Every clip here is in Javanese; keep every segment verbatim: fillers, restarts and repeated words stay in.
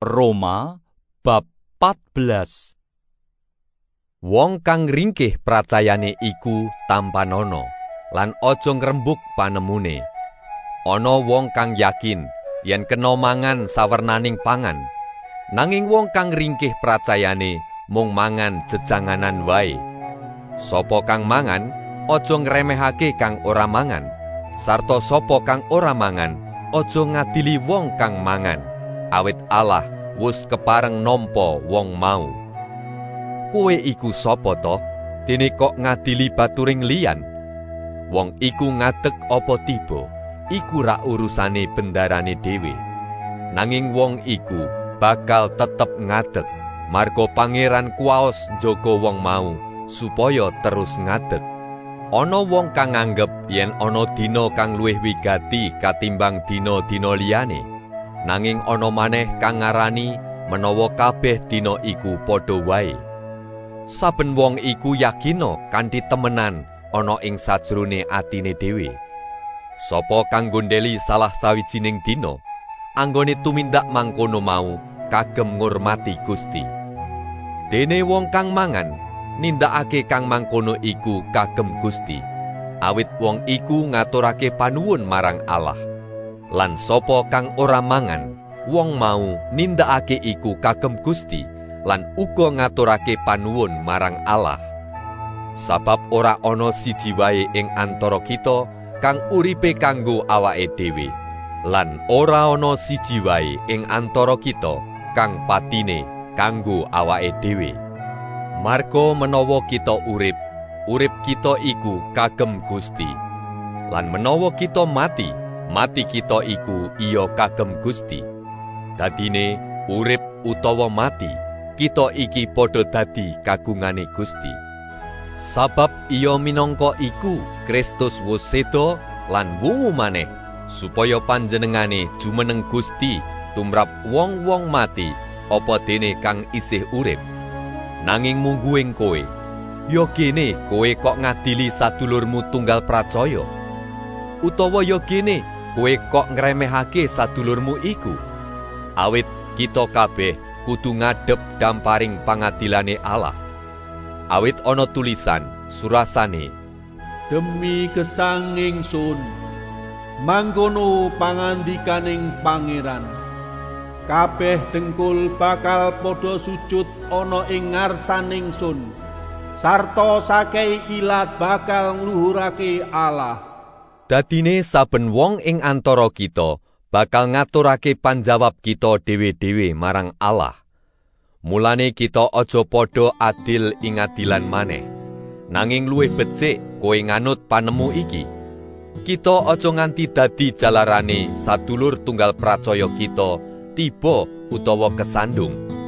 Roma bab pat belas. Wong kang ringkih pracayane iku tampanono, lan aja ngrembug panemune. Ana wong kang yakin yen kena mangan sawernaning pangan, nanging wong kang ringkih pracayane mung mangan jejanganan wae. Sapa kang mangan, aja ngremehake kang ora mangan, sarta sapa kang ora mangan, aja ngadili wong kang mangan, awit Allah wus kepareng nampa wong mau. Kowe iku sapa to? Dene kok ngadili baturing liyan? Wong iku ngadeg apa tiba, iku ra urusane bendarane dhewe. Nanging wong iku bakal tetep ngadeg, marga pangeran kuwaos njaga wong mau supaya terus ngadeg. Ana wong kang nganggep yen ana dina kang luwih wigati katimbang dina-dina liyane. Nanging ana maneh kang ngarani menawa kabeh dina iku padha wae. Saben wong iku yakina kanthi temenan ana ing sajrone atine dhewe. Sapa kang gondeli salah sawijining dina, anggone tumindak mangkono mau kagem ngurmati Gusti. Dene wong kang mangan nindakake kang mangkono iku kagem Gusti, awit wong iku ngaturake panuwun marang Allah. Lan sapa kang ora mangan, wong mau nindakake iku kagem Gusti, lan uga ngaturake panuwun marang Allah. Sabab ora ana siji wae ing antara kita kang uripe kanggo awake dhewe, lan ora ana siji wae ing antara kita kang patine kanggo awake dhewe. Marga menawa kita urip, urip kita iku kagem Gusti. Lan menawa kita mati, mati kita iku iya kagem Gusti. Dadine urip utawa mati, kita iki padha dadi kagungane Gusti. Sabab iya minangka iku Kristus wus seda lan wungu maneh, supaya panjenengane jumeneng Gusti tumrap wong-wong mati apa dene kang isih urip. Nanging mungguing kowe, ya kene kowe kok ngadili sadulurmu tunggal pracaya? Utawa ya kene kowe kok ngremehake sadulurmu iku? Awit kita kabeh kudu ngadhep damparing pangadilane Allah. Awit ana tulisan surasane, demi gesang ingsun mangkono pangandikaning pangeran, kabeh dengkul bakal padha sujud ana ing ngarsaning sun, sarta sakehi ilat bakal ngluhurake Allah. Dadine saben wong ing antara kita bakal ngaturake panjawab kita dhewe-dhewe marang Allah. Mulane kita aja padha adil ing adilan maneh, nanging luwih becik kowe nganut panemu iki. Kita aja nganti dadi jalarane sadulur tunggal pracaya kita tiba utawa kesandung.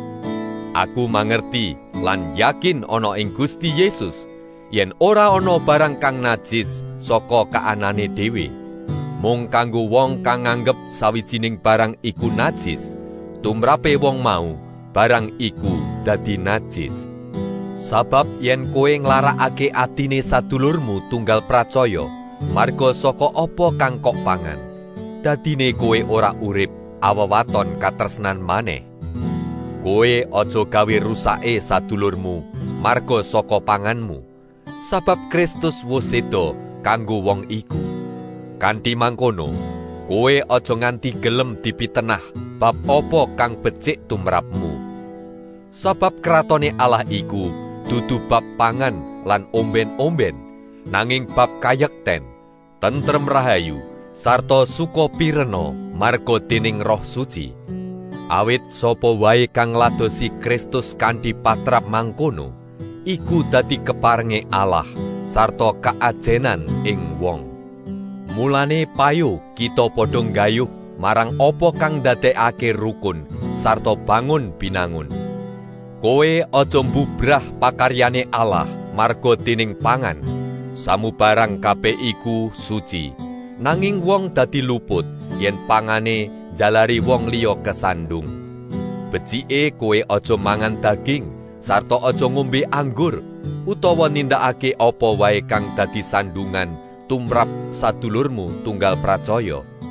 Aku mangerti lan yakin ana ing Gusti Yesus yen ora ana barang kang najis saka kaanane dhewe. Mung kanggo wong kang nganggep sawijining barang iku najis, tumrape wong mau barang iku dadi najis. Sabab yen kowe nglarakake atine sadulurmu tunggal pracaya, marga saka apa kang kok pangan, dadine kowe ora urip awewaton katresnan maneh. Kowe aja gawe rusake sadulurmu marga saka panganmu, sabab Kristus wus seda kanggo wong iku. Kanthi mangkono, kowe aja nganti gelem dipitenah bab apa kang becik tumrapmu. Sabab kratone Allah iku dudu bab pangan lan omben-omben, nanging bab kayekten, tentrem rahayu, sarta suka pirena marga dening Roh Suci. Awit sapa wae kang ngladosi Kristus kanthi patrap mangkono, iku dadi keparenge Allah sarta kaajenan ing wong. Mulane payu kita padha nggayuh marang apa kang ndadekake rukun sarta bangun binangun. Kowe aja mbubrah pakaryane Allah marga dening pangan. Samubarang kabeh iku suci, nanging wong dadi luput yen pangane jalari wong liya kesandung. Becike kowe aja mangan daging sarta aja ngombe anggur utawa nindakake apa wae kang dadi sandungan tumrap sadulurmu tunggal pracaya.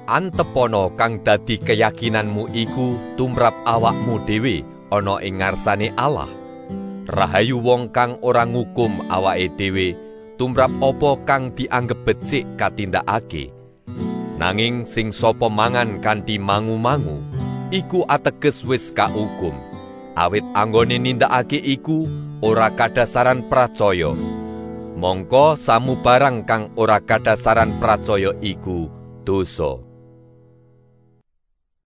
Antepono kang dadi keyakinanmu iku tumrap awakmu dhewe ana ing ngarsane Allah. Rahayu wong kang ora ngukum awake dhewe tumrap apa kang dianggep becik katindakake. Nanging sing sapa mangan kanthi mangu-mangu iku ateges wis kaukum, awit anggone nindakake iku ora kadasaran pracaya. Mongko samubarang kang ora kadasaran pracaya iku dosa.